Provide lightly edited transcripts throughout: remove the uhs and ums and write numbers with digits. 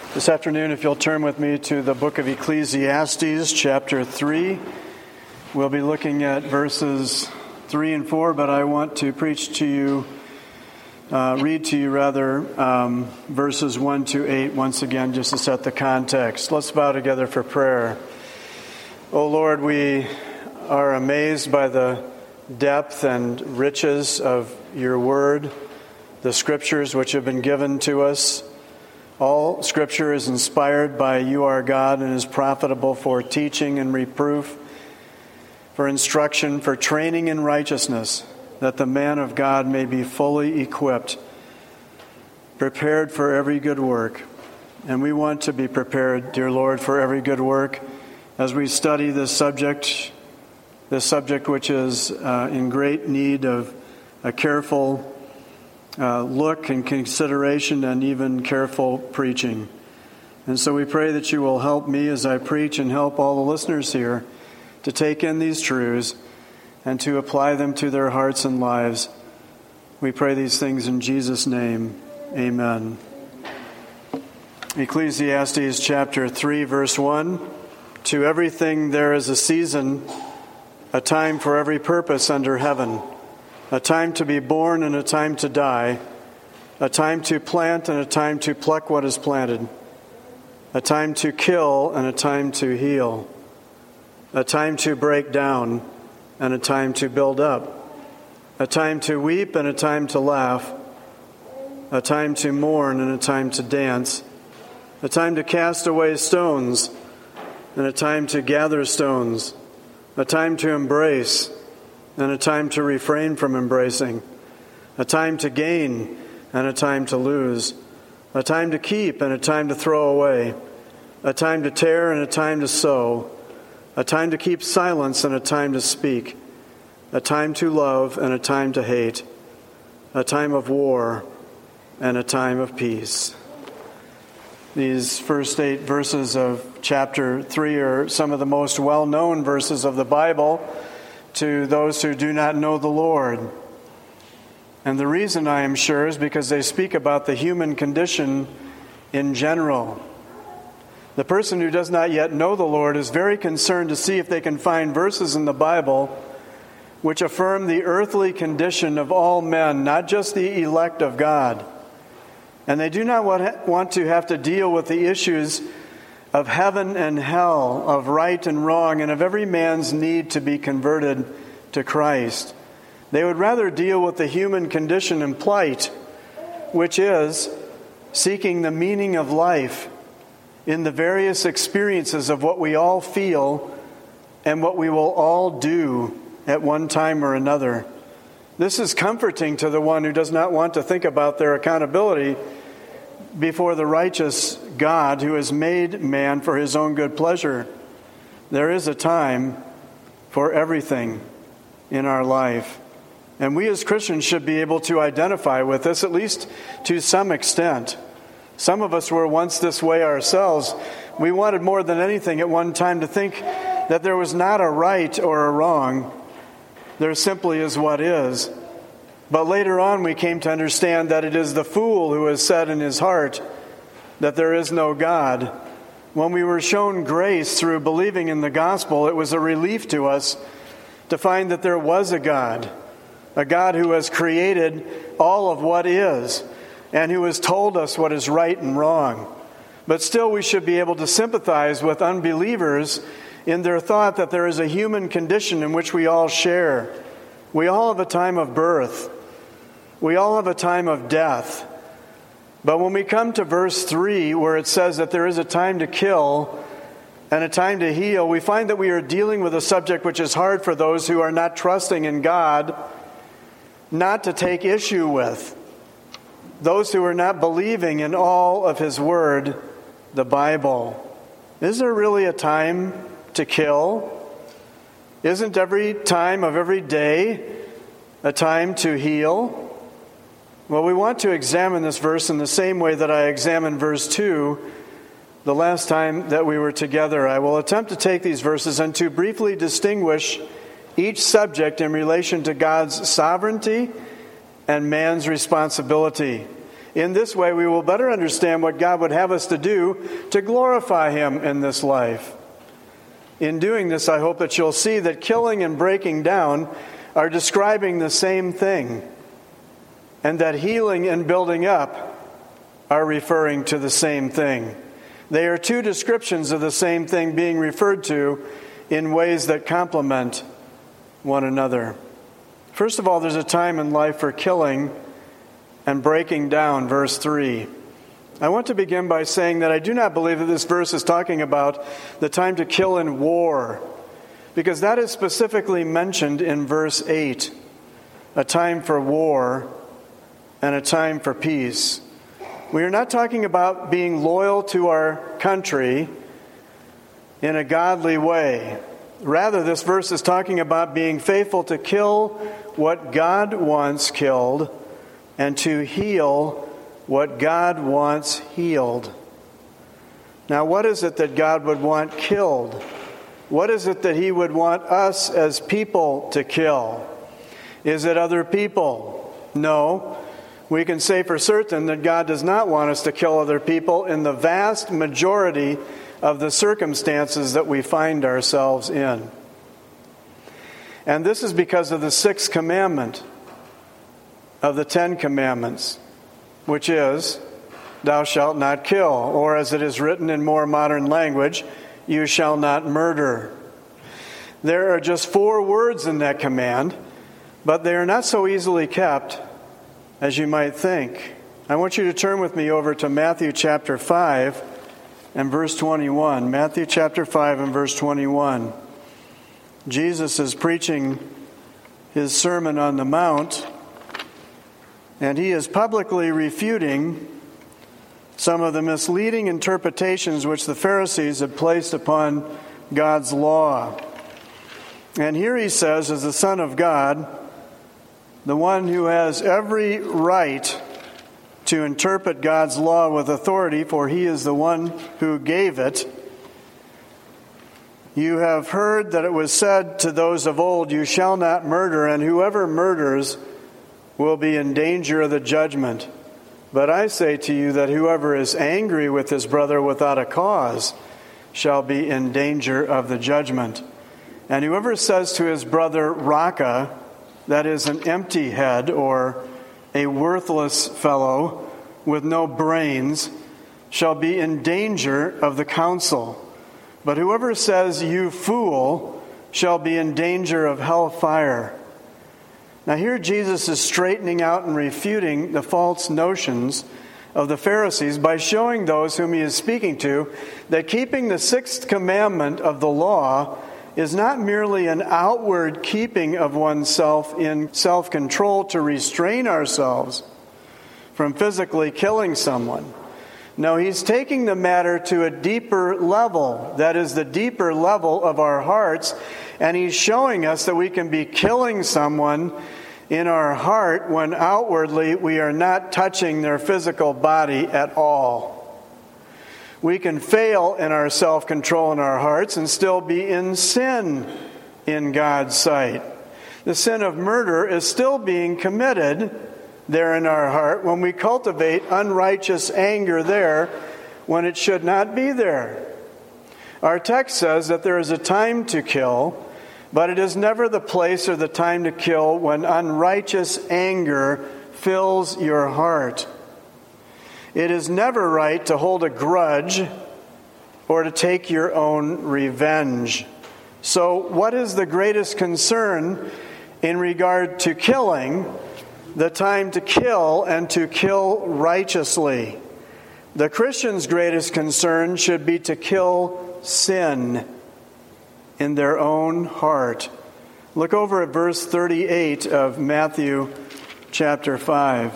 This afternoon, if you'll turn with me to the book of Ecclesiastes, chapter 3. We'll be looking at verses 3 and 4, but I want to read to you verses 1 to 8 once again, just to set the context. Let's bow together for prayer. O Lord, we are amazed by the depth and riches of your word, the scriptures which have been given to us. All Scripture is inspired by you, our God, and is profitable for teaching and reproof, for instruction, for training in righteousness, that the man of God may be fully equipped, prepared for every good work. And we want to be prepared, dear Lord, for every good work as we study this subject which is in great need of a careful look and consideration and even careful preaching. And so we pray that you will help me as I preach and help all the listeners here to take in these truths and to apply them to their hearts and lives. We pray these things in Jesus' name. Amen. Ecclesiastes chapter 3, verse 1. To everything there is a season, a time for every purpose under heaven. A time to be born and a time to die, a time to plant and a time to pluck what is planted, a time to kill and a time to heal, a time to break down and a time to build up, a time to weep and a time to laugh, a time to mourn and a time to dance, a time to cast away stones and a time to gather stones, a time to embrace and a time to refrain from embracing, a time to gain and a time to lose, a time to keep and a time to throw away, a time to tear and a time to sow, a time to keep silence and a time to speak, a time to love and a time to hate, a time of war and a time of peace. These first 8 verses of chapter 3 are some of the most well-known verses of the Bible to those who do not know the Lord. And the reason, I am sure, is because they speak about the human condition in general. The person who does not yet know the Lord is very concerned to see if they can find verses in the Bible which affirm the earthly condition of all men, not just the elect of God. And they do not want to have to deal with the issues of heaven and hell, of right and wrong, and of every man's need to be converted to Christ. They would rather deal with the human condition and plight, which is seeking the meaning of life in the various experiences of what we all feel and what we will all do at one time or another. This is comforting to the one who does not want to think about their accountability before the righteous God who has made man for his own good pleasure. There is a time for everything in our life. And we as Christians should be able to identify with this, at least to some extent. Some of us were once this way ourselves. We wanted more than anything at one time to think that there was not a right or a wrong. There simply is what is. But later on we came to understand that it is the fool who has said in his heart that there is no God. When we were shown grace through believing in the gospel, it was a relief to us to find that there was a God who has created all of what is, and who has told us what is right and wrong. But still we should be able to sympathize with unbelievers in their thought that there is a human condition in which we all share. We all have a time of birth. We all have a time of death. But when we come to verse 3, where it says that there is a time to kill and a time to heal, we find that we are dealing with a subject which is hard for those who are not trusting in God not to take issue with. Those who are not believing in all of His Word, the Bible. Is there really a time to kill? Isn't every time of every day a time to heal? Well, we want to examine this verse in the same way that I examined verse 2 the last time that we were together. I will attempt to take these verses and to briefly distinguish each subject in relation to God's sovereignty and man's responsibility. In this way, we will better understand what God would have us to do to glorify Him in this life. In doing this, I hope that you'll see that killing and breaking down are describing the same thing, and that healing and building up are referring to the same thing. They are two descriptions of the same thing being referred to in ways that complement one another. First of all, there's a time in life for killing and breaking down, verse 3. I want to begin by saying that I do not believe that this verse is talking about the time to kill in war, because that is specifically mentioned in verse 8, a time for war and a time for peace. We are not talking about being loyal to our country in a godly way. Rather, this verse is talking about being faithful to kill what God wants killed and to heal what God wants healed. Now, what is it that God would want killed? What is it that He would want us as people to kill? Is it other people? No. We can say for certain that God does not want us to kill other people in the vast majority of the circumstances that we find ourselves in. And this is because of the sixth commandment of the 10 Commandments, which is, "Thou shalt not kill," or as it is written in more modern language, "You shall not murder." There are just 4 words in that command, but they are not so easily kept as you might think. I want you to turn with me over to Matthew chapter 5 and verse 21. Matthew chapter 5 and verse 21. Jesus is preaching His Sermon on the Mount, and He is publicly refuting some of the misleading interpretations which the Pharisees had placed upon God's law. And here He says, as the Son of God, the one who has every right to interpret God's law with authority, for He is the one who gave it. "You have heard that it was said to those of old, 'You shall not murder,' and whoever murders will be in danger of the judgment. But I say to you that whoever is angry with his brother without a cause shall be in danger of the judgment. And whoever says to his brother, 'Raca,' that is an empty head or a worthless fellow with no brains, shall be in danger of the council. But whoever says, 'You fool,' shall be in danger of hellfire." Now here Jesus is straightening out and refuting the false notions of the Pharisees by showing those whom He is speaking to that keeping the sixth commandment of the law is not merely an outward keeping of oneself in self-control to restrain ourselves from physically killing someone. No, He's taking the matter to a deeper level, that is the deeper level of our hearts, and He's showing us that we can be killing someone in our heart when outwardly we are not touching their physical body at all. We can fail in our self-control in our hearts and still be in sin in God's sight. The sin of murder is still being committed there in our heart when we cultivate unrighteous anger there when it should not be there. Our text says that there is a time to kill, but it is never the place or the time to kill when unrighteous anger fills your heart. It is never right to hold a grudge or to take your own revenge. So what is the greatest concern in regard to killing? The time to kill and to kill righteously. The Christian's greatest concern should be to kill sin in their own heart. Look over at verse 38 of Matthew chapter 5.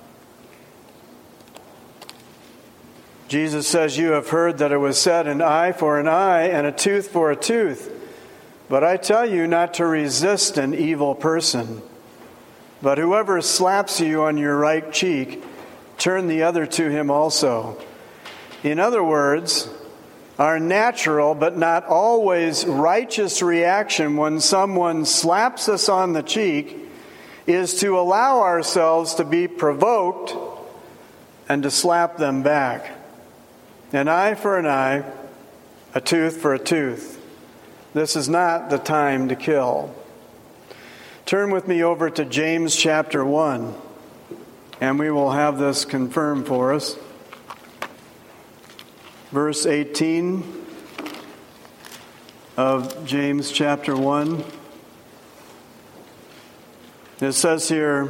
Jesus says, "You have heard that it was said, 'An eye for an eye and a tooth for a tooth.' But I tell you not to resist an evil person. But whoever slaps you on your right cheek, turn the other to him also." In other words, our natural but not always righteous reaction when someone slaps us on the cheek is to allow ourselves to be provoked and to slap them back. An eye for an eye, a tooth for a tooth. This is not the time to kill. Turn with me over to James chapter 1, and we will have this confirmed for us. Verse 18 of James chapter 1. It says here,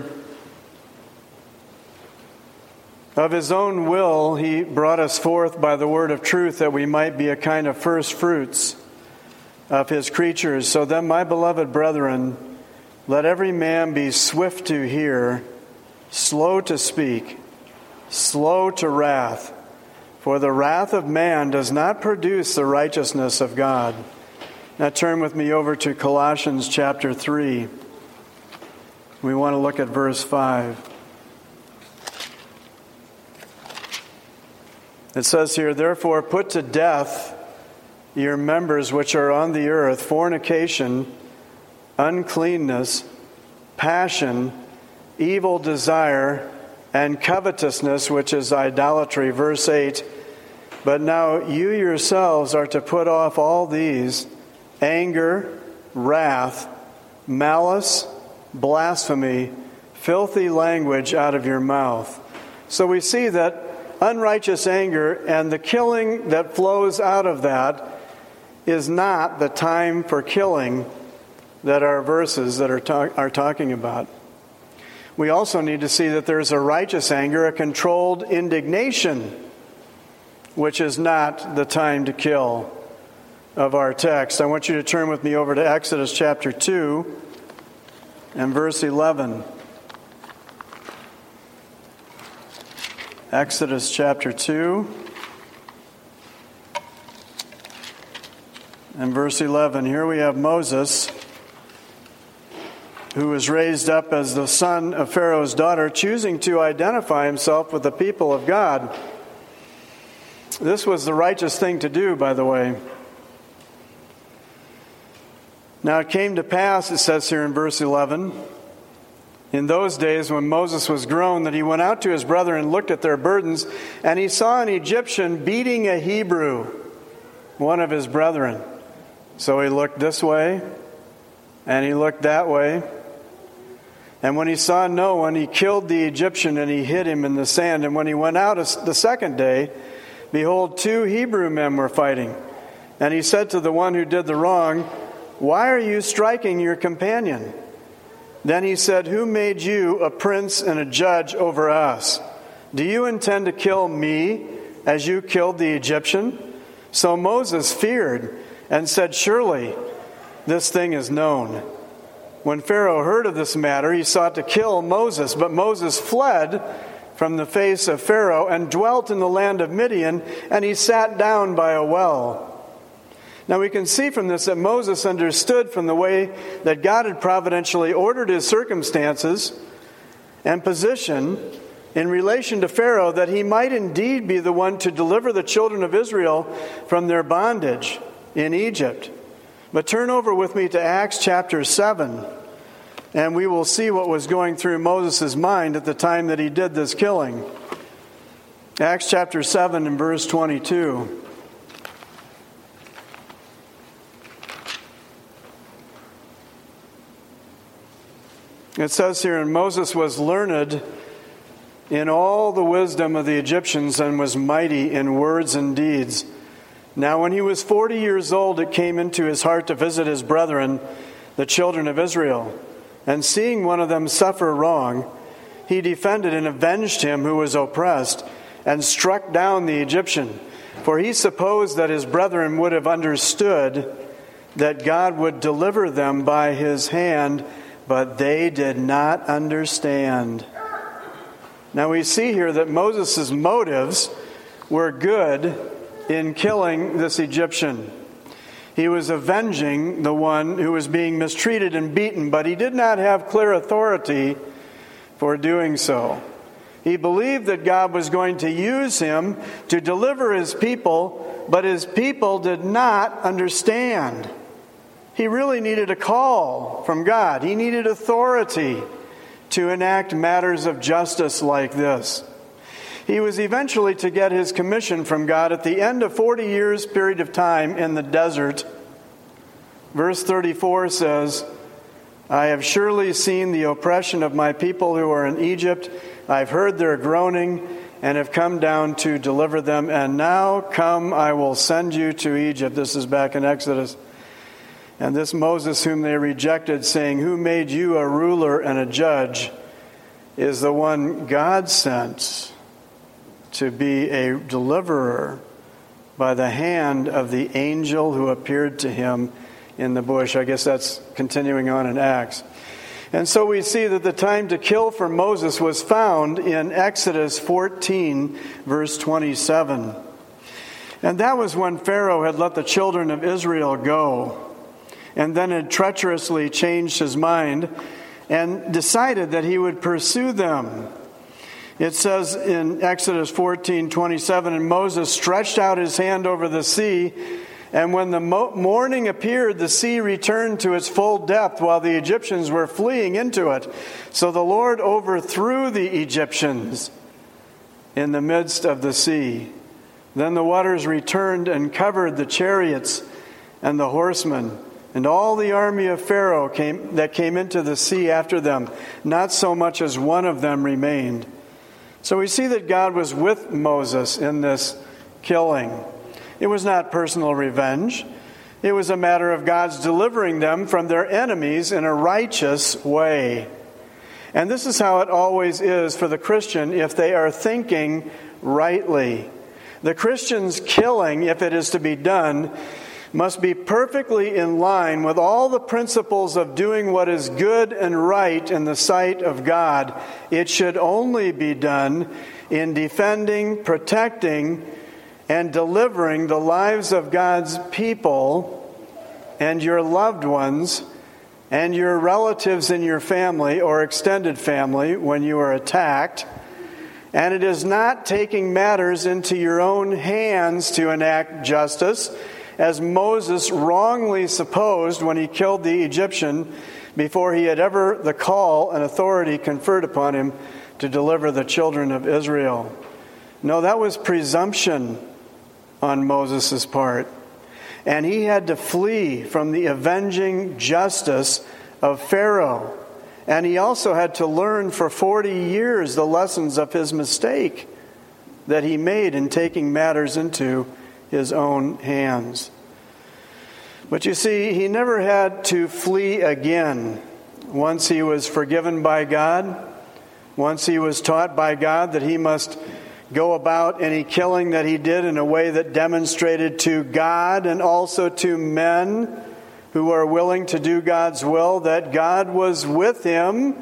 of his own will he brought us forth by the word of truth, that we might be a kind of first fruits of his creatures. So then, my beloved brethren, let every man be swift to hear, slow to speak, slow to wrath. For the wrath of man does not produce the righteousness of God. Now turn with me over to Colossians chapter 3. We want to look at verse 5. It says here, therefore put to death your members which are on the earth, fornication, uncleanness, passion, evil desire, and covetousness, which is idolatry. Verse 8, but now you yourselves are to put off all these: anger, wrath, malice, blasphemy, filthy language out of your mouth. So we see that unrighteous anger and the killing that flows out of that is not the time for killing that our verses that are talking about. We also need to see that there's a righteous anger, a controlled indignation, which is not the time to kill of our text. I want you to turn with me over to Exodus chapter 2 and verse 11. Exodus chapter 2 and verse 11. Here we have Moses, who was raised up as the son of Pharaoh's daughter, choosing to identify himself with the people of God. This was the righteous thing to do, by the way. Now it came to pass, it says here in verse 11, in those days when Moses was grown, that he went out to his brethren and looked at their burdens, and he saw an Egyptian beating a Hebrew, one of his brethren. So he looked this way, and he looked that way. And when he saw no one, he killed the Egyptian, and he hid him in the sand. And when he went out the second day, behold, 2 Hebrew men were fighting. And he said to the one who did the wrong, why are you striking your companion? Then he said, who made you a prince and a judge over us? Do you intend to kill me as you killed the Egyptian? So Moses feared and said, surely this thing is known. When Pharaoh heard of this matter, he sought to kill Moses. But Moses fled from the face of Pharaoh and dwelt in the land of Midian, and he sat down by a well. Now we can see from this that Moses understood from the way that God had providentially ordered his circumstances and position in relation to Pharaoh, that he might indeed be the one to deliver the children of Israel from their bondage in Egypt. But turn over with me to Acts chapter 7, and we will see what was going through Moses' mind at the time that he did this killing. Acts chapter 7 and verse 22. It says here, and Moses was learned in all the wisdom of the Egyptians and was mighty in words and deeds. Now when he was 40 years old, it came into his heart to visit his brethren, the children of Israel. And seeing one of them suffer wrong, he defended and avenged him who was oppressed, and struck down the Egyptian. For he supposed that his brethren would have understood that God would deliver them by his hand, but they did not understand. Now we see here that Moses' motives were good in killing this Egyptian. He was avenging the one who was being mistreated and beaten, but he did not have clear authority for doing so. He believed that God was going to use him to deliver his people, but his people did not understand. He really needed a call from God. He needed authority to enact matters of justice like this. He was eventually to get his commission from God at the end of 40 years' period of time in the desert. Verse 34 says, I have surely seen the oppression of my people who are in Egypt. I've heard their groaning and have come down to deliver them. And now come, I will send you to Egypt. This is back in Exodus. And this Moses whom they rejected, saying, who made you a ruler and a judge, is the one God sent to be a deliverer by the hand of the angel who appeared to him in the bush. I guess that's continuing on in Acts. And so we see that the time to kill for Moses was found in Exodus 14, verse 27. And that was when Pharaoh had let the children of Israel go, and then had treacherously changed his mind and decided that he would pursue them. It says in Exodus 14:27, and Moses stretched out his hand over the sea, and when the morning appeared, the sea returned to its full depth while the Egyptians were fleeing into it. So the Lord overthrew the Egyptians in the midst of the sea. Then the waters returned and covered the chariots and the horsemen, and all the army of Pharaoh that came into the sea after them. Not so much as one of them remained. So we see that God was with Moses in this killing. It was not personal revenge. It was a matter of God's delivering them from their enemies in a righteous way. And this is how it always is for the Christian if they are thinking rightly. The Christian's killing, if it is to be done, must be perfectly in line with all the principles of doing what is good and right in the sight of God. It should only be done in defending, protecting, and delivering the lives of God's people and your loved ones and your relatives in your family or extended family when you are attacked. And it is not taking matters into your own hands to enact justice, as Moses wrongly supposed when he killed the Egyptian before he had ever the call and authority conferred upon him to deliver the children of Israel. No, that was presumption on Moses' part. And he had to flee from the avenging justice of Pharaoh. And he also had to learn for 40 years the lessons of his mistake that he made in taking matters into his own hands. But you see, he never had to flee again. Once he was forgiven by God, once he was taught by God that he must go about any killing that he did in a way that demonstrated to God and also to men who are willing to do God's will that God was with him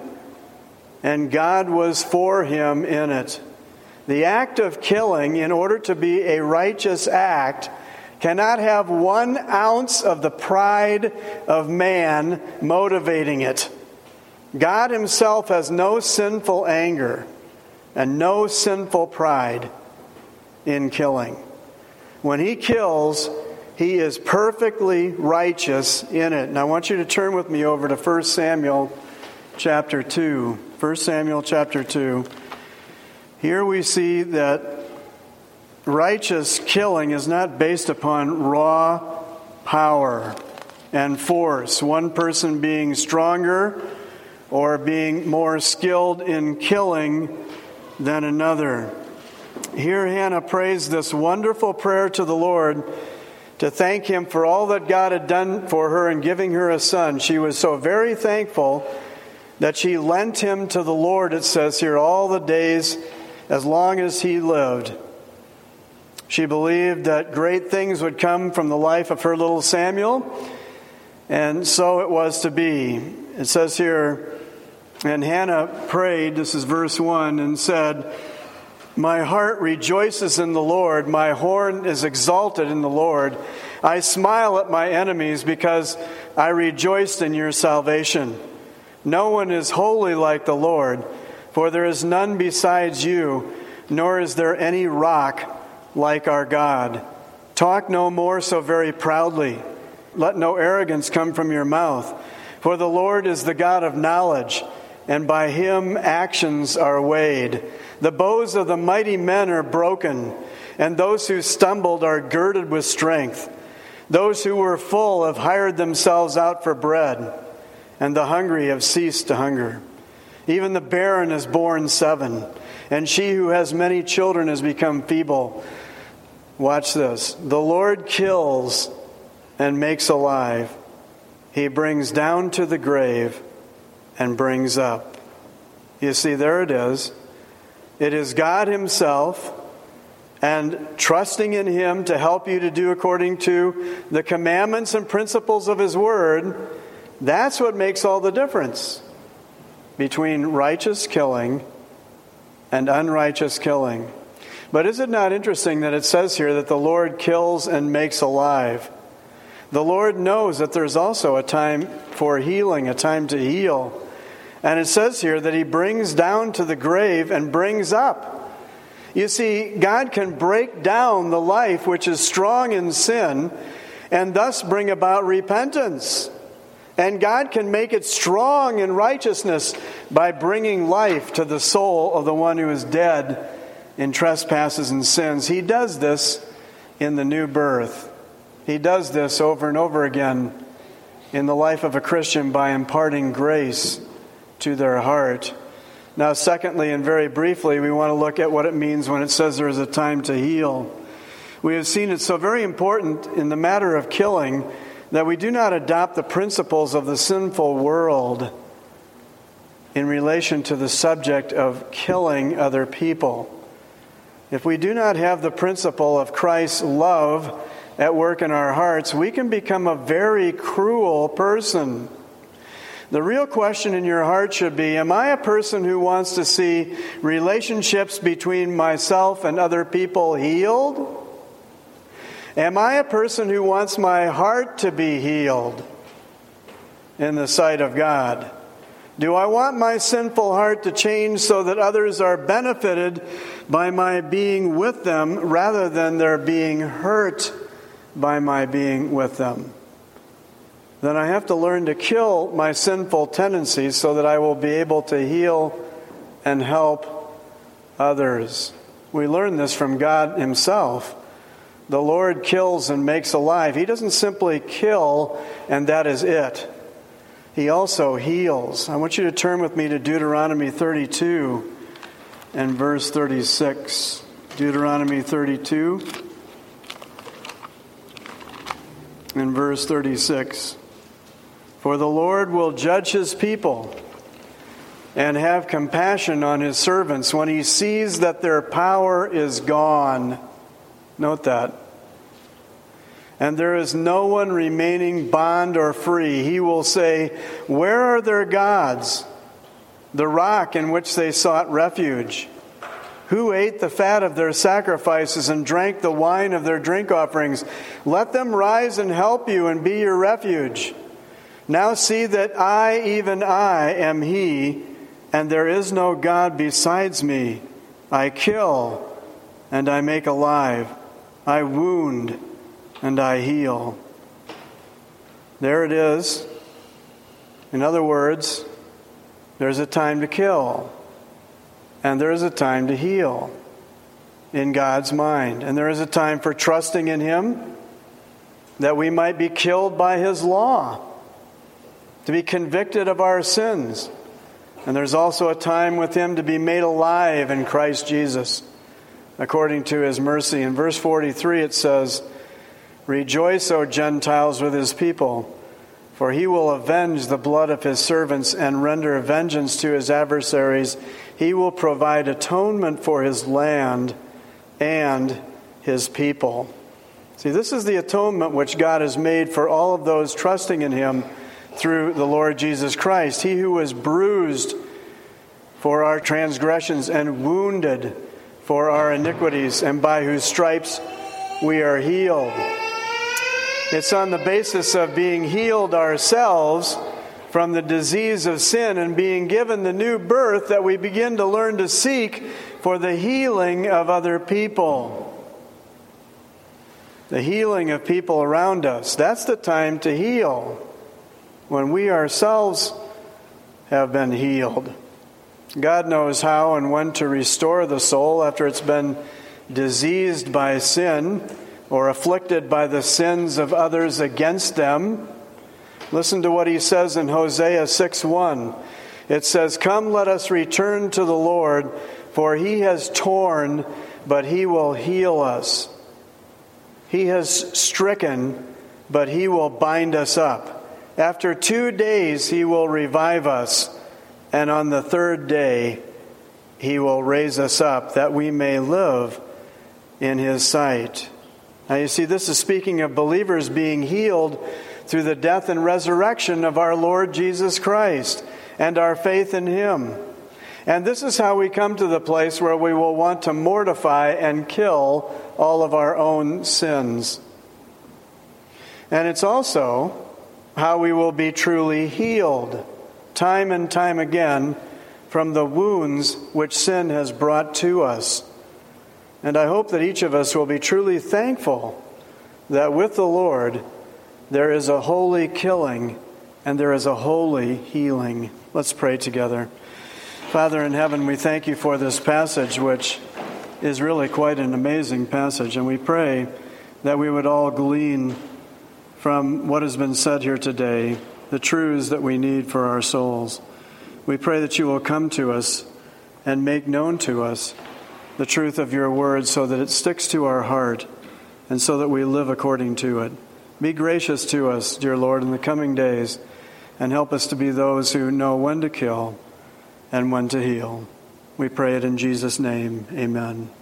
and God was for him in it. The act of killing, in order to be a righteous act, cannot have 1 ounce of the pride of man motivating it. God himself has no sinful anger and no sinful pride in killing. When he kills, he is perfectly righteous in it. And I want you to turn with me over to 1 Samuel chapter 2. 1 Samuel chapter 2. Here we see that righteous killing is not based upon raw power and force, one person being stronger or being more skilled in killing than another. Here Hannah prays this wonderful prayer to the Lord to thank him for all that God had done for her in giving her a son. She was so very thankful that she lent him to the Lord, it says here, all the days as long as he lived. She believed that great things would come from the life of her little Samuel, and so it was to be. It says here, and Hannah prayed, this is verse 1, and said, my heart rejoices in the Lord, my horn is exalted in the Lord. I smile at my enemies because I rejoiced in your salvation. No one is holy like the Lord, for there is none besides you, nor is there any rock like our God. Talk no more so very proudly. Let no arrogance come from your mouth. For the Lord is the God of knowledge, and by him actions are weighed. The bows of the mighty men are broken, and those who stumbled are girded with strength. Those who were full have hired themselves out for bread, and the hungry have ceased to hunger. Even the barren has borne 7, and she who has many children has become feeble. Watch this. The Lord kills and makes alive. He brings down to the grave and brings up. You see, there it is. It is God himself, and trusting in him to help you to do according to the commandments and principles of his word. That's what makes all the difference between righteous killing and unrighteous killing. But is it not interesting that it says here that the Lord kills and makes alive? The Lord knows that there's also a time for healing, a time to heal. And it says here that he brings down to the grave and brings up. You see, God can break down the life which is strong in sin and thus bring about repentance. And God can make it strong in righteousness by bringing life to the soul of the one who is dead in trespasses and sins. He does this in the new birth. He does this over and over again in the life of a Christian by imparting grace to their heart. Now, secondly, and very briefly, we want to look at what it means when it says there is a time to heal. We have seen it so very important in the matter of killing that we do not adopt the principles of the sinful world in relation to the subject of killing other people. If we do not have the principle of Christ's love at work in our hearts, we can become a very cruel person. The real question in your heart should be, am I a person who wants to see relationships between myself and other people healed? Am I a person who wants my heart to be healed in the sight of God? Do I want my sinful heart to change so that others are benefited by my being with them rather than their being hurt by my being with them? Then I have to learn to kill my sinful tendencies so that I will be able to heal and help others. We learn this from God himself. The Lord kills and makes alive. He doesn't simply kill and that is it. He also heals. I want you to turn with me to Deuteronomy 32 and verse 36. Deuteronomy 32 and verse 36. For the Lord will judge his people and have compassion on his servants when he sees that their power is gone. Note that. And there is no one remaining bond or free. He will say, where are their gods, the rock in which they sought refuge? Who ate the fat of their sacrifices and drank the wine of their drink offerings? Let them rise and help you and be your refuge. Now see that I, even I, am he, and there is no God besides me. I kill, and I make alive. I wound, and I heal. There it is. In other words, there's a time to kill, and there is a time to heal in God's mind. And there is a time for trusting in him that we might be killed by his law, to be convicted of our sins. And there's also a time with him to be made alive in Christ Jesus, according to his mercy. In verse 43 it says, rejoice, O Gentiles, with his people, for he will avenge the blood of his servants and render vengeance to his adversaries. He will provide atonement for his land and his people. See, this is the atonement which God has made for all of those trusting in him through the Lord Jesus Christ. He who was bruised for our transgressions and wounded for our iniquities, and by whose stripes we are healed. It's on the basis of being healed ourselves from the disease of sin and being given the new birth that we begin to learn to seek for the healing of other people. The healing of people around us. That's the time to heal. When we ourselves have been healed. God knows how and when to restore the soul after it's been diseased by sin or afflicted by the sins of others against them. Listen to what he says in Hosea 6:1. It says, "Come, let us return to the Lord, for he has torn, but he will heal us. He has stricken, but he will bind us up. After 2 days he will revive us, and on the third day he will raise us up, that we may live in his sight." Now you see, this is speaking of believers being healed through the death and resurrection of our Lord Jesus Christ and our faith in him. And this is how we come to the place where we will want to mortify and kill all of our own sins. And it's also how we will be truly healed, time and time again, from the wounds which sin has brought to us. And I hope that each of us will be truly thankful that with the Lord there is a holy killing and there is a holy healing. Let's pray together. Father in heaven, we thank you for this passage, which is really quite an amazing passage. And we pray that we would all glean from what has been said here today the truths that we need for our souls. We pray that you will come to us and make known to us the truth of your word so that it sticks to our heart and so that we live according to it. Be gracious to us, dear Lord, in the coming days, and help us to be those who know when to kill and when to heal. We pray it in Jesus' name. Amen.